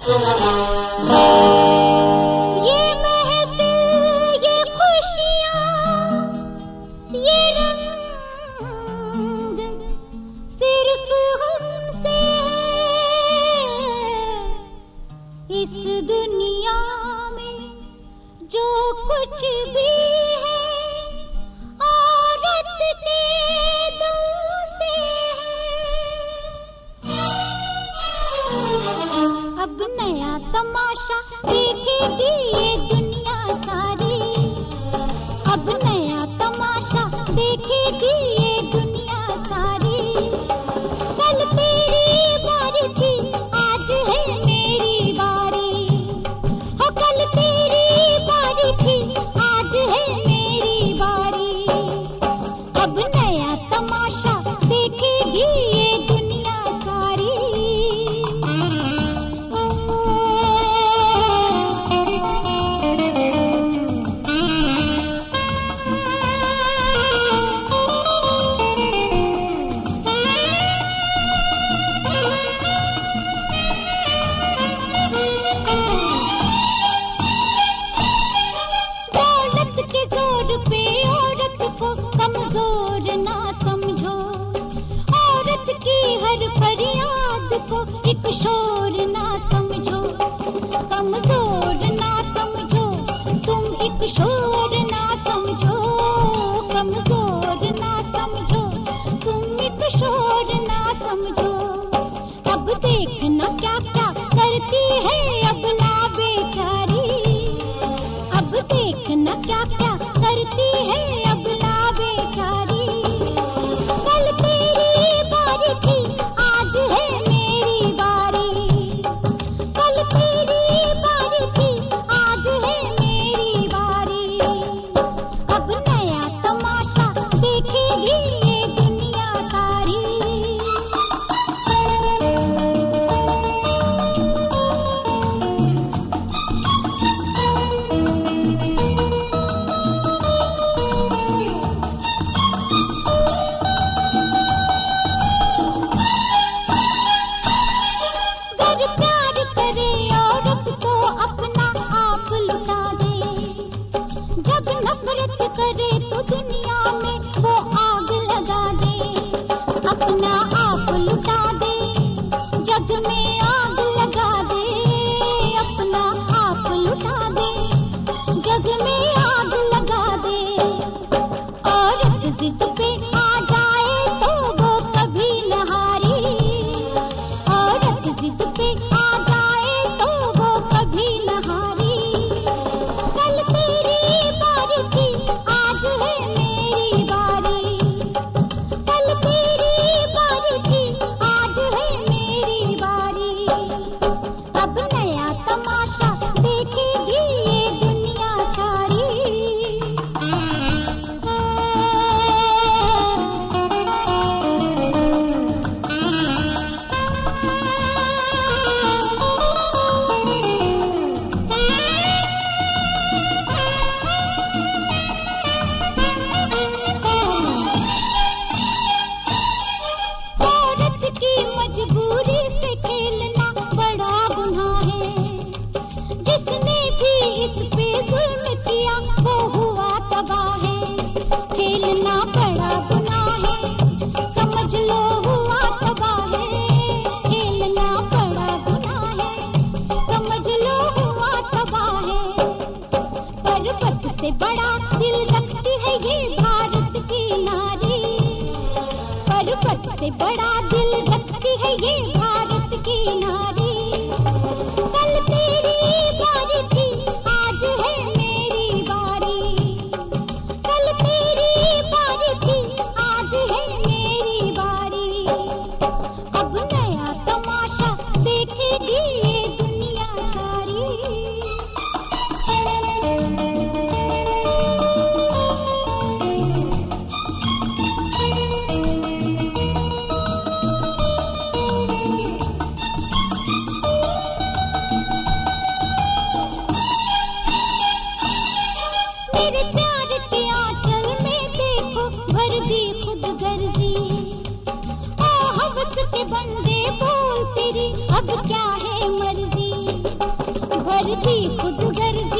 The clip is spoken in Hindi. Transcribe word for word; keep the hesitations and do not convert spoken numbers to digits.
ये महफिल, ये खुशियाँ, ये रंग सिर्फ हमसे है। इस दुनिया में जो कुछ भी है औरत के दम से है। अब नया तमाशा देखेगी ये दुनिया सारी। अब नया तमाशा देखेगी ये दुनिया सारी। कल तेरी बारी थी, आज है मेरी बारी। हो कल तेरी बारी थी, आज है मेरी बारी। अब नया तमाशा देखेगी ये दुनिया सारी। दौलत के जोर पे औरत को कमजोर ना समझो। औरत की हर फरियाद को एक शोर ना समझो। कमजोर ना समझो, तुम एक शोर ना समझो। कमजोर ना समझो, तुम एक शोर ना समझो। अब देखना क्या क्या करती है अबला बेचारी। अब देखना क्या क्या करती है अबला बेचारी। कल तेरी बारी थी, आज है मेरी बारी। कल तेरी बारी थी, आज है मेरी बारी। अब नया तमाशा देखेगी ये दुनिया सारी। गर प्यार करे औरत को अपना आप लुटा दे। जब नफरत करे तो दुनिया में वो आग लगा दे। अपना आप लुटा दे, जग में आग लगा दे। अपना आप लुटा दे, जग में आग लगा दे। औरत जिद पे आ जाए तो वो कभी न हारी। औरत जिद पे आ जाए तो वो कभी न हारी। कल तेरी बारी थी, आज है मेरी बारी। कल तेरी बारी थी, आज है मेरी बारी। अब नया तमाशा देखेगी ये दुनिया सारी। औरत की मजबूरी से खेलना बड़ा गुनाह है। जिसने भी इस पे जुल्म किया वो हुआ तबाह है। खेलना बड़ा गुनाह है, समझ लो हुआ तबाह है। खेलना बड़ा गुनाह है, समझ लो हुआ तबाह है। पर्वत से बड़ा दिल रखती है ये भारत की नारी। पर्वत से बड़ा दिल रखती है ये भारत की नारी। कल तेरी बारी थी, आज है मेरी बारी। कल तेरी बारी थी, आज है मेरी बारी। अब नया तमाशा देखेगी ये दुनिया सारी। मेरे प्यार के आंचल में देखो भर दी खुद गर्जी। ओ हवस के बंदे बोल तेरी अब क्या है मर्जी। और भी खुद गर्ज